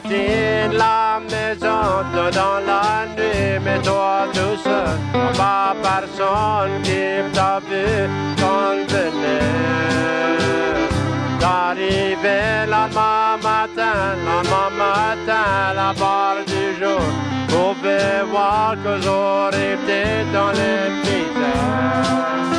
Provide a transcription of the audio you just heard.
sorti de la maison tôt dans la nuit, mais toi tout seul, pas personne qui t'a vu convenir. J'arrivais le lendemain matin, la barre du jour, pouvais voir que j'aurais été dans les misères.